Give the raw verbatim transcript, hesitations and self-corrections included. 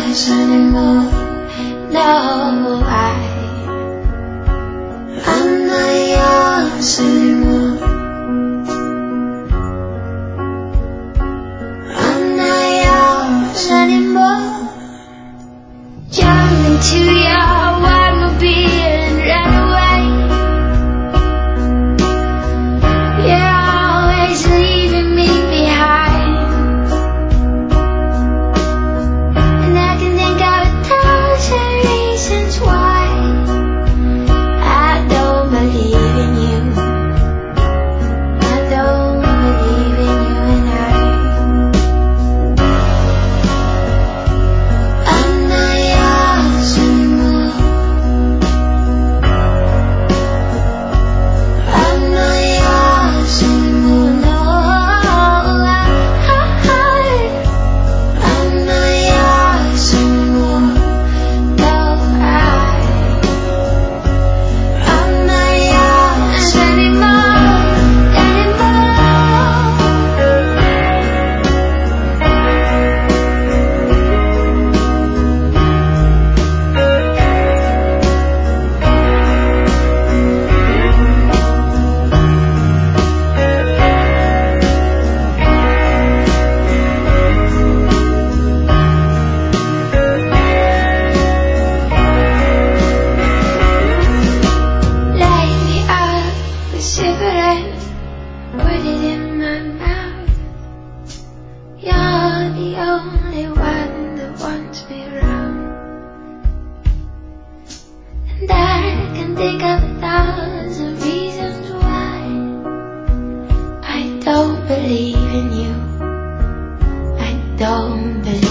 yours anymore. No, I, I'm not yours anymore. I'm not yours anymore. Jump into your automobile and run away. You're always leaving me behind, and I can think of a thousand reasons why I don't believe in you. I don't believe in you, and I, I'm not yours anymore. I'm not yours anymore. No, I, I'm not yours anymore. No, I, I'm not yours anymore, light me up with cigarette, put it in my mouth. You're the only one that wants me around, and I can think of a thousand reasons why I don't believe in you. I don't believe